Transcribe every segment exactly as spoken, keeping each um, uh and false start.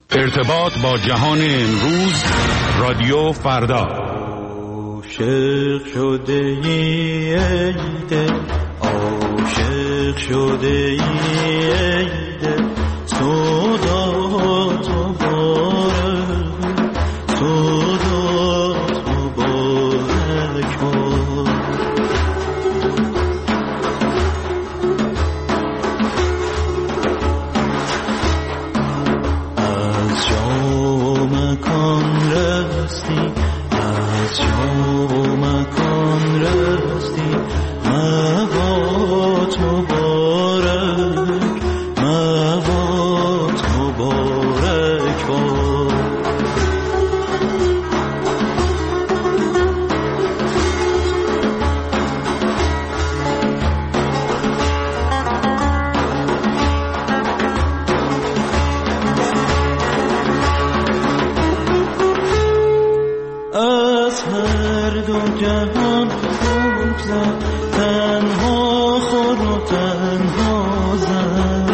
ارتباط با جهان امروز، رادیو فردا. عاشق شده ای دل، عاشق شده ای دل، سودا تو بارک، سودا تو بارک باد. از جا مکان رستی، از جا مکان رستی، مباد مبارک، مباد مبارک باد. از هر دو جهان بگذر، تنها خور و تنها زن.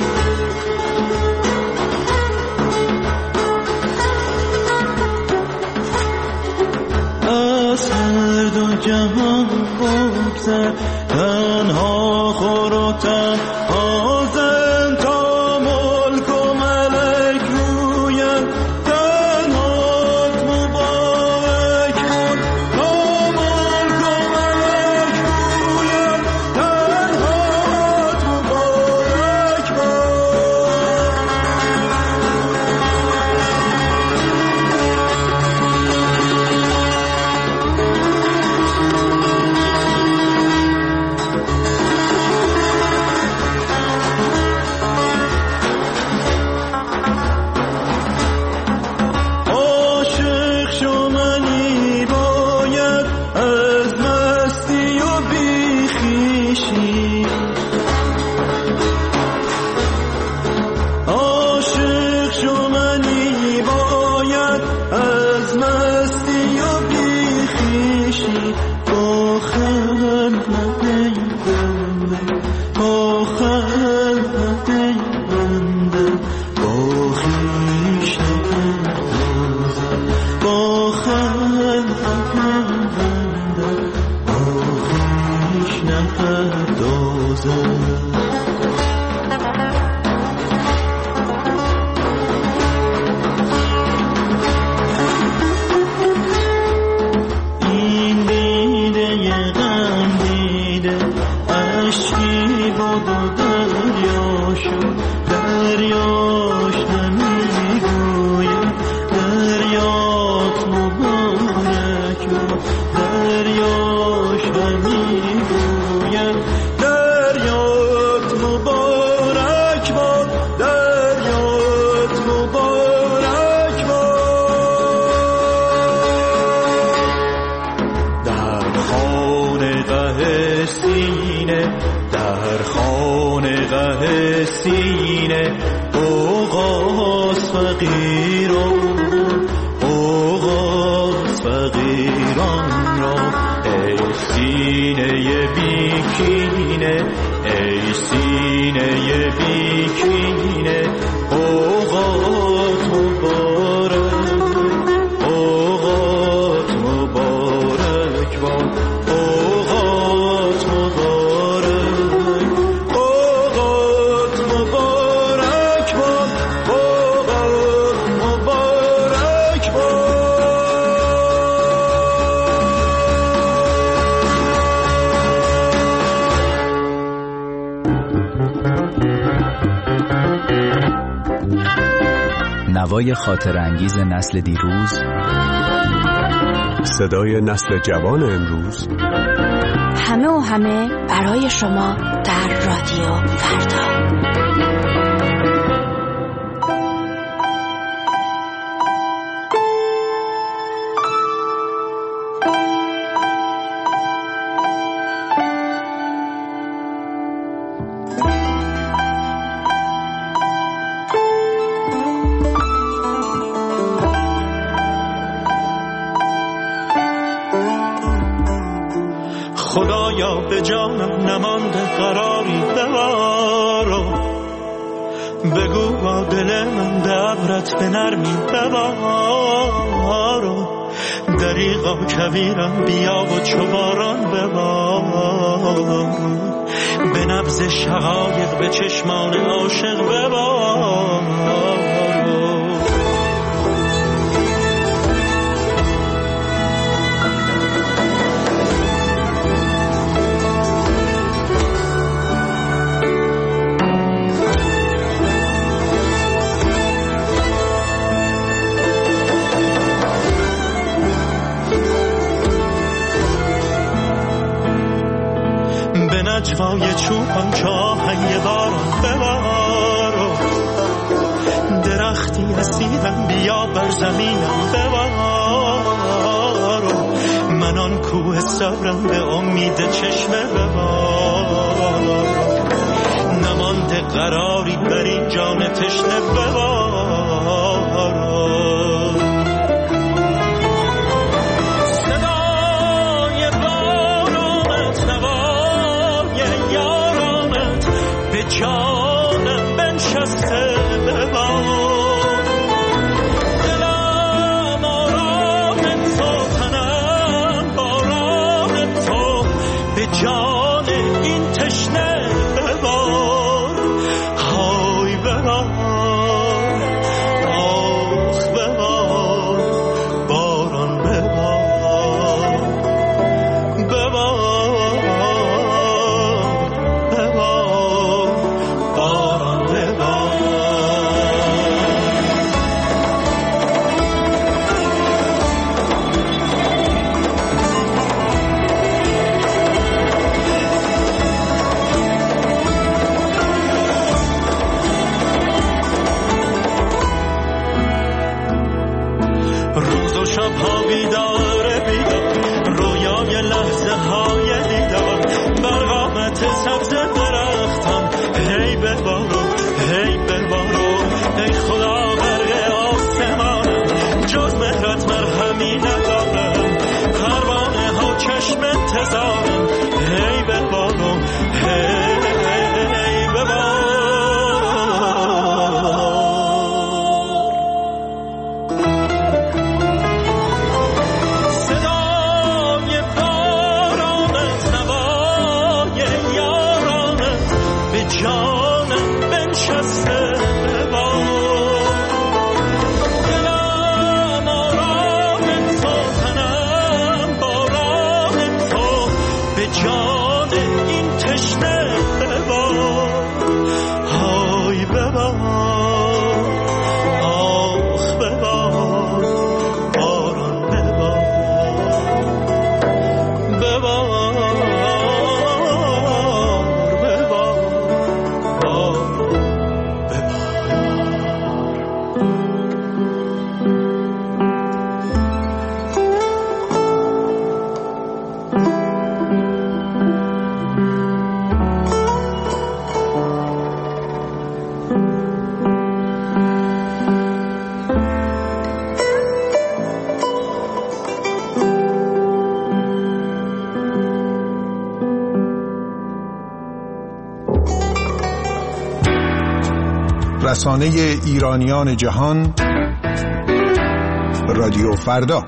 از هر دو جهان بگذر، تنها خور و تنها زن، تا ملک و ملک رویم تنهات مبارک باد. تا ملک و ملک رویم تنهات مبارک باد. عاشق شو منی باید از مستی و بیخیشی، عاشق شو منی باید از مستی و بیخیشی. با خلقت ای بنده، با خلقت ای بنده، با خویش نپردازم، با خلقت ای بنده، با خویش نپردازم. این دیده غم دیده، اشکی بود و دریا شد، دریاش نمیگوید دریات مبارک باد، دریاش نمیگوید دریات مبارک باد، دریات مبارک باد. در خانقه سینه، در خانقه سینه، اوغاز فقیران، اوغاز فقیران را. ای سینه بیکینه، ای سینه بیکینه، اوغات مبارک، اوغات مبارک باد، اوغات مبارک، اوغات مبارک باد، اوغات مبارک باد. نوای خاطر انگیز نسل دیروز، صدای نسل جوان امروز، همه و همه برای شما در رادیو فردا. خدایا به جانم نمانده قراری دوارو، بگو با دل من درد بهارت به نرمی ببارو دریغا کویرم بیا و چوباران ببارو به نبض شقایق به چشمان عاشق ببارو نجوای چوبان چاهنگ باران ببارو درختی اسیرم بیا بر زمینم ببارو من آن کوه صبرم به امید چشمه ببارو نمانده قراری بر این جان تشنه ببارو جانم بنشسته ببار دلم آرام تو تنم باران تو به جان این تشنه ببار های ببار آخ ببار باران ببار ببار سبز درختم هی ببارو هی ببارو ای خدا برق آسمانم جز مهرت مرهمی ندارم پروانه ها چشم انتظارم هی ببارو هی ببارو جانم بنشسته ببار دلم آرام تو تنم باران تو به جان این تشنه ببار های ببار آخ ببار باران ببار ببار رسانه ایرانیان جهان رادیو فردا.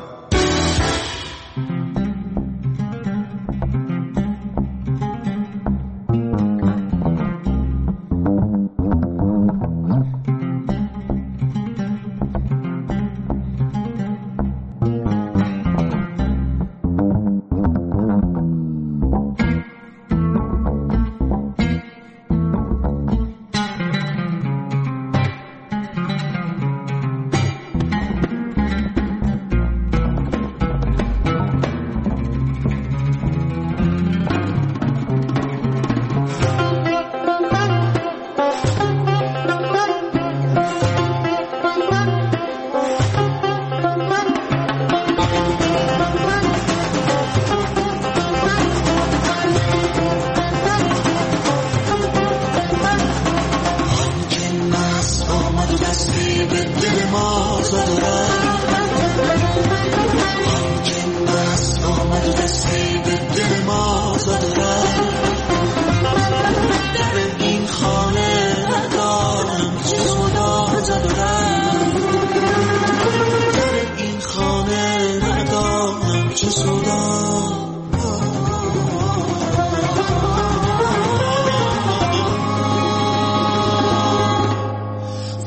در این خانه ندارم جز خدا دارم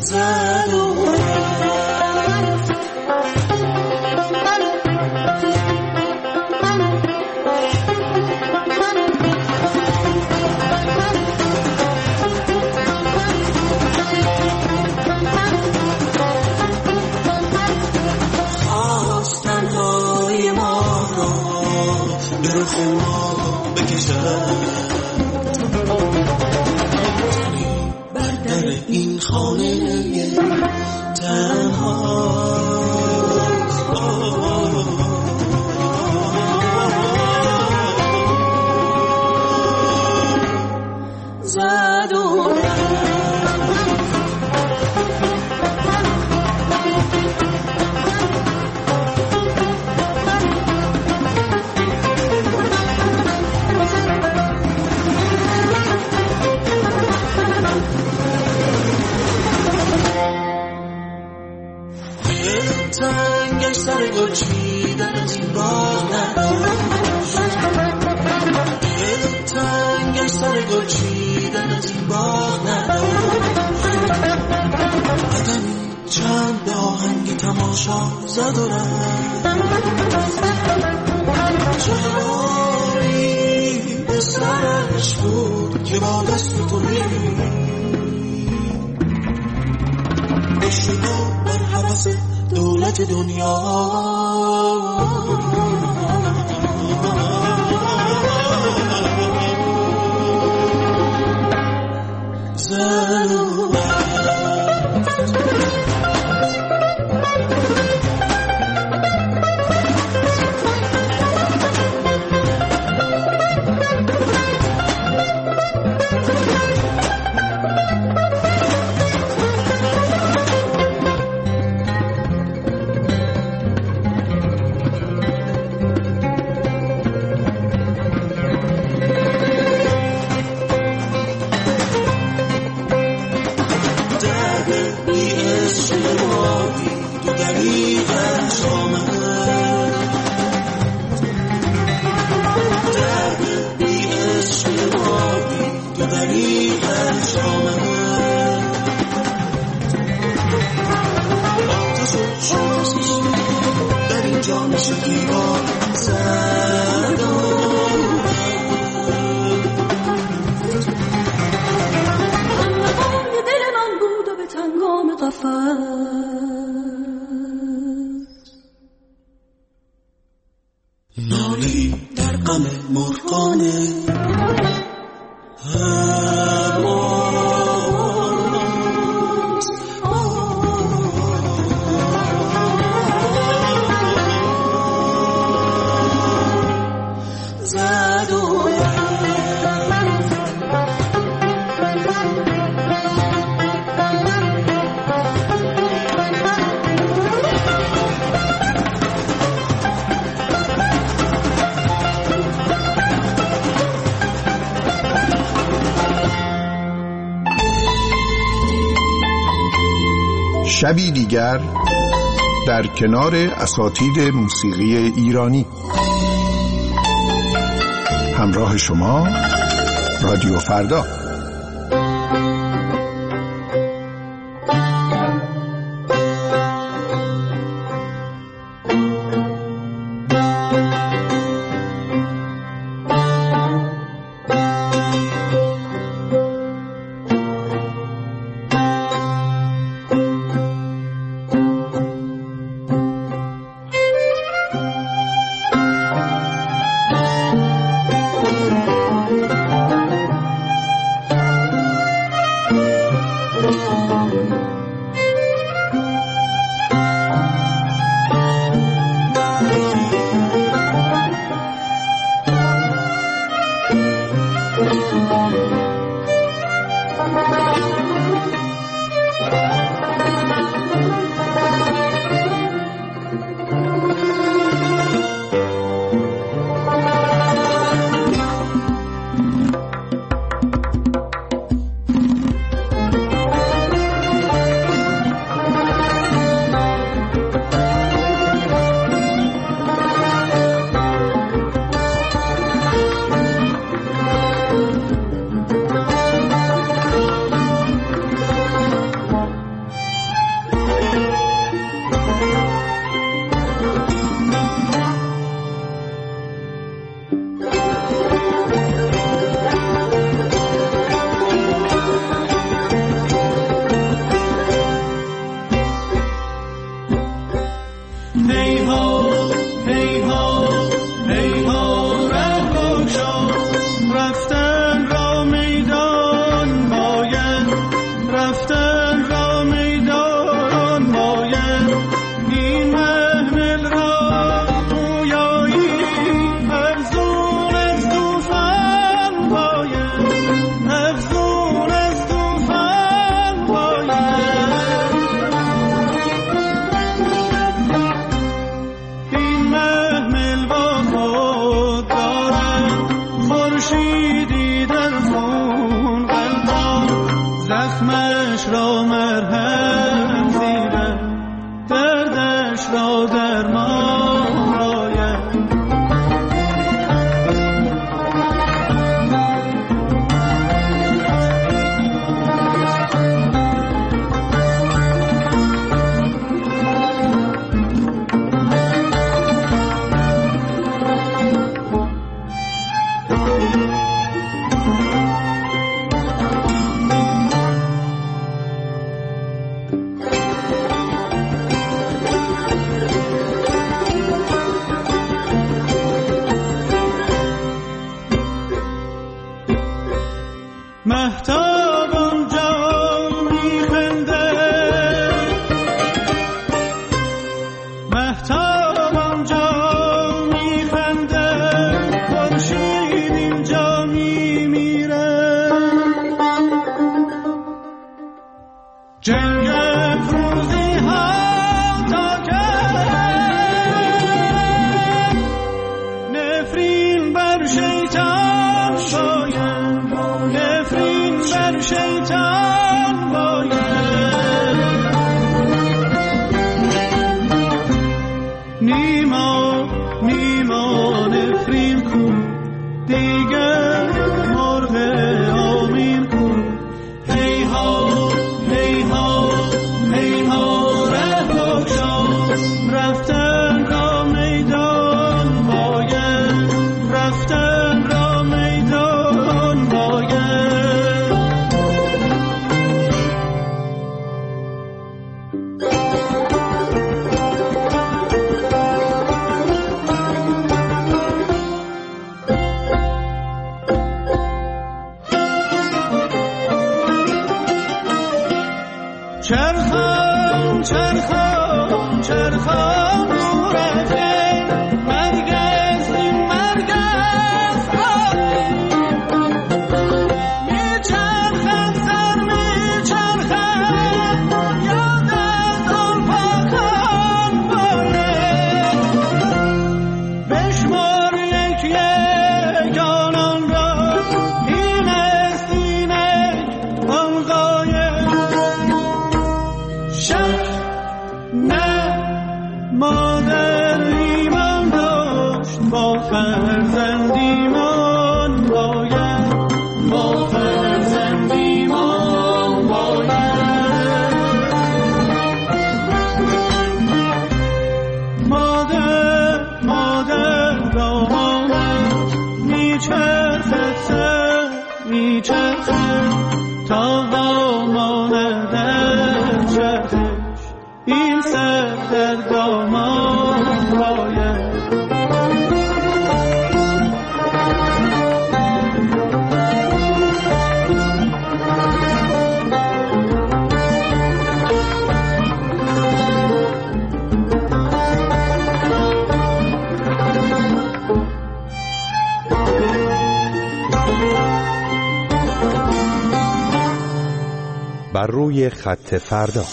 زد و خواستن های ما را به رخ ما بکشد بر این خانه تنها زد و تنگش سر گل چیدن از این باغ نداشت تنگش سر گل چیدن از این باغ نداشت آدمی چند به آهنگ تماشا زد و رفت جواری به سرش بود که با دست تو بشنو بر حوث دولت دنیا زلو نالی در غم مرغانه شبی دیگر در کنار اساتید موسیقی ایرانی. همراه شما رادیو فردا. مهتاب آنجا میخنده، مهتاب آنجا میخنده، خورشید اینجا میمیره. جنگ افروزی ها تا که نفرین بر شیطان باید، نفرین بر شیطان باید. نیما نیما نفرین کن دیگر، مرغ آمین کن. هی ها هی ها هی ها ره بگشا، رفتن را میدان باید، رفتن را میدان باید. چرخان چرخان چرخان مورده، مرگز این مرگز آری، میچرخن سر میچرخن، یاد از آن پاکان باره. بشمار یک یک آنان را، این است اینک آن غایب. شک نه مادر ایمان داشت، با فرزند ایمان باید، با فرزند ایمان باید. مادر مادر دامانت میچرخد سر میچرخد، تا واماند از چرخش این سر در دامان باید. بر روی خط فردا.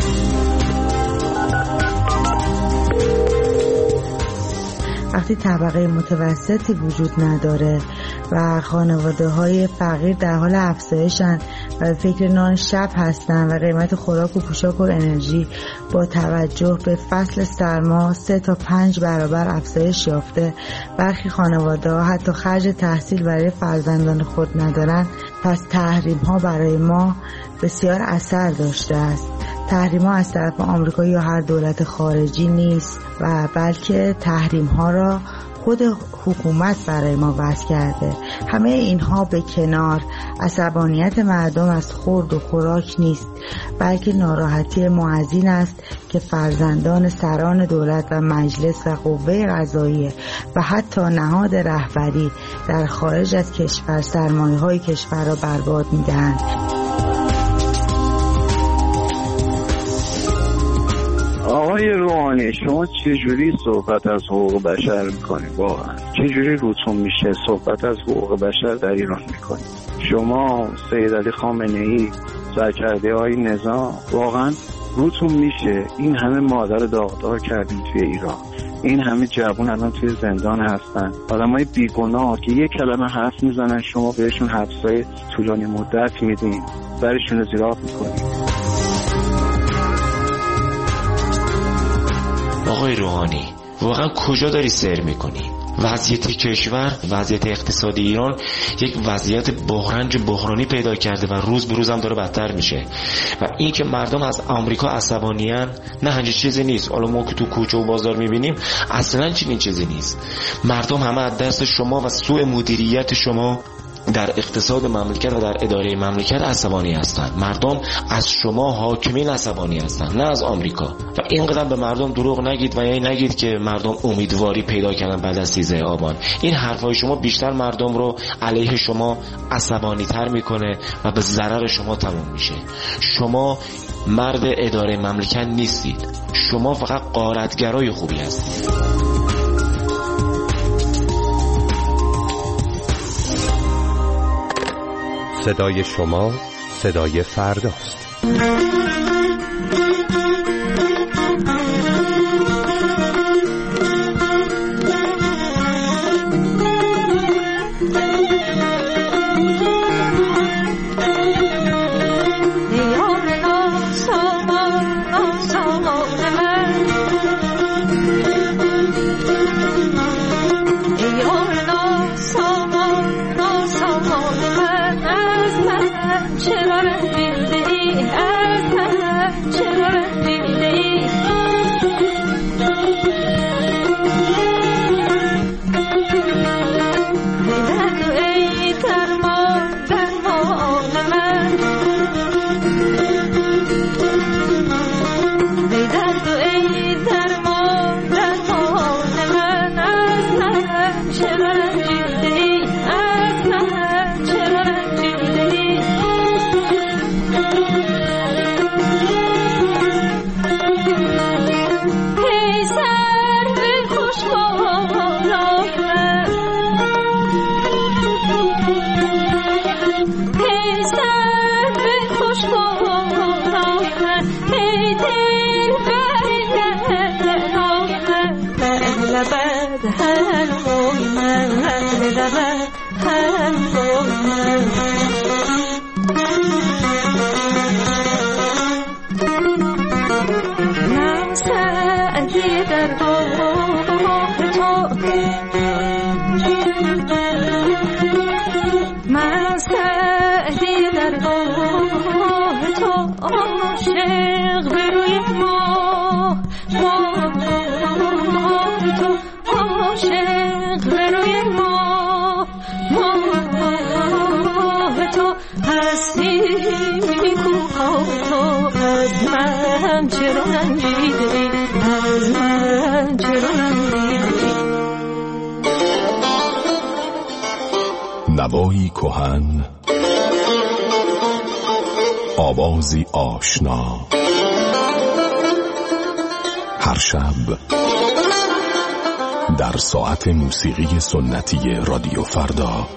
وقتی طبقه متوسطی وجود نداره و خانواده های فقیر در حال افزایشن و فکر نان شب هستن و قیمت خوراک و پوشاک و انرژی با توجه به فصل سرما سه تا پنج برابر افزایش یافته، برخی خانواده ها حتی خرج تحصیل برای فرزندان خود ندارن، پس تحریم ها برای ما بسیار اثر داشته است. تحریم ها از طرف آمریکا یا هر دولت خارجی نیست و بلکه تحریم ها را خود حکومت برای ما وضع کرده. همه اینها به کنار، عصبانیت مردم از خورد و خوراک نیست، بلکه ناراحتی ما از این است که فرزندان سران دولت و مجلس و قوه قضاییه و حتی نهاد رهبری در خارج از کشور سرمایه های کشور را برباد می‌دهند. آقای روحانی، شما چجوری صحبت از حقوق بشر میکنید؟ واقعا چجوری روتون میشه صحبت از حقوق بشر در ایران میکنید؟ شما سید علی خامنه‌ای، سرکرده های نظام، واقعا روتون میشه این همه مادر داغدار کردین توی ایران، این همه جوان الان توی زندان هستن، آدمای بیگناه که یک کلمه حرف میزنن شما بهشون حبسای طولانی مدت میدین، برشون زیراب میکنید. آقای روحانی، واقعا کجا داری سیر میکنی؟ وضعیت کشور، وضعیت اقتصادی ایران یک وضعیت بحران بحرانی پیدا کرده و روز به روز هم داره بدتر میشه و این که مردم از آمریکا عصبانیان، نه همچین چیزی نیست. حالا ما که تو کوچه و بازار میبینیم اصلا چنین چیزی نیست. مردم همه از دست شما و سوء مدیریت شما در اقتصاد مملکت و در اداره مملکت عصبانی هستند. مردم از شما حاکمین عصبانی هستند، نه از آمریکا. و اینقدر به مردم دروغ نگید و یعنی نگید که مردم امیدواری پیدا کردن بعد از سیزده آبان. این حرفای شما بیشتر مردم رو علیه شما عصبانی تر میکنه و به ضرر شما تموم میشه. شما مرد اداره مملکت نیستید، شما فقط غارتگرای خوبی هستید. صدای شما صدای فرداست. نوایی کهن، آوازی آشنا، هر شب در ساعت موسیقی سنتی رادیو فردا.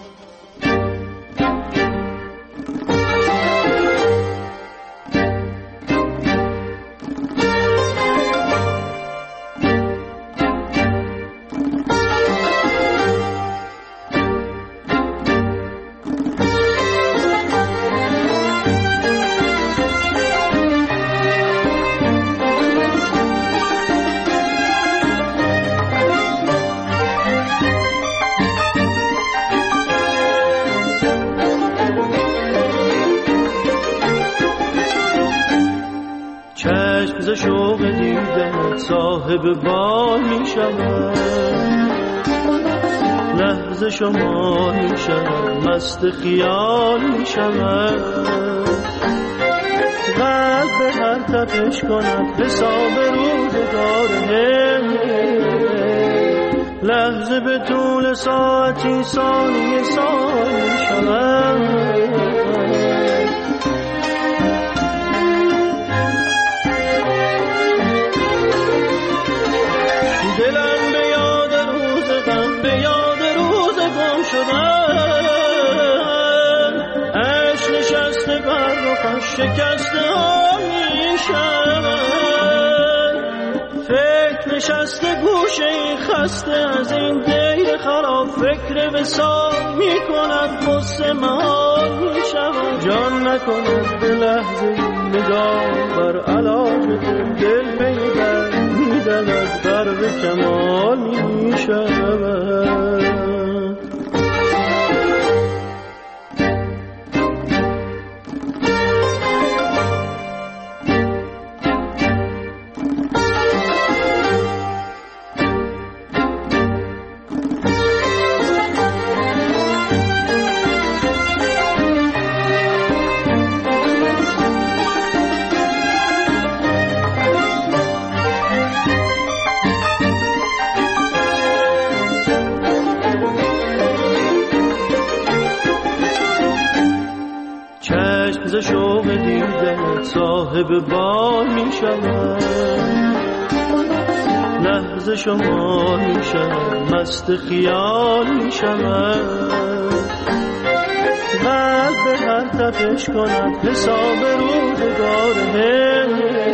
صاحب بال می شود، لحظه شما می شود، مست خیال می شود، قلب به هر تپش کند حساب روزگاره، لحظه به طول ساعتی ثانیه سال می شود. دلم به یاد روز غم، به یاد روز گم شدن، عشق نشسته بر رخش شکسته ها می شود، فکر نشسته گوشه این خسته از این دیر خراب، فکر وصال می کند غصه محال می شود، جان نکند به لحظه نگاه بر علاج دل، دل پیدر می دلد بر به کمال می شود. صاحب بال می شود، لحظه شما می شود، مست خیال می شود. قلب به هر تپش کند حساب روزگاره،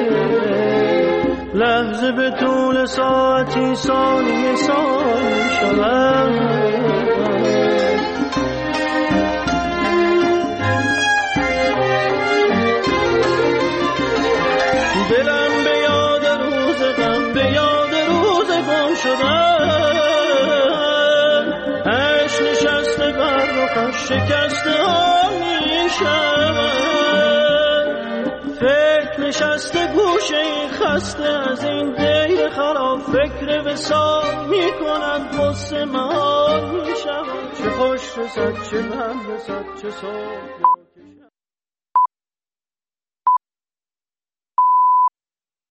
لحظه به طول ساعتی ثانیه سال می شود. دلم به یاد روز غم، به یاد روز گم شدن، عشق نشسته بر رخش شکسته ها می شود. فکر نشسته گوشه این خسته از این دیر خراب، فکر وصال می کند غصه محال می شود. چه خوش رسد چه بم رسد چه صبح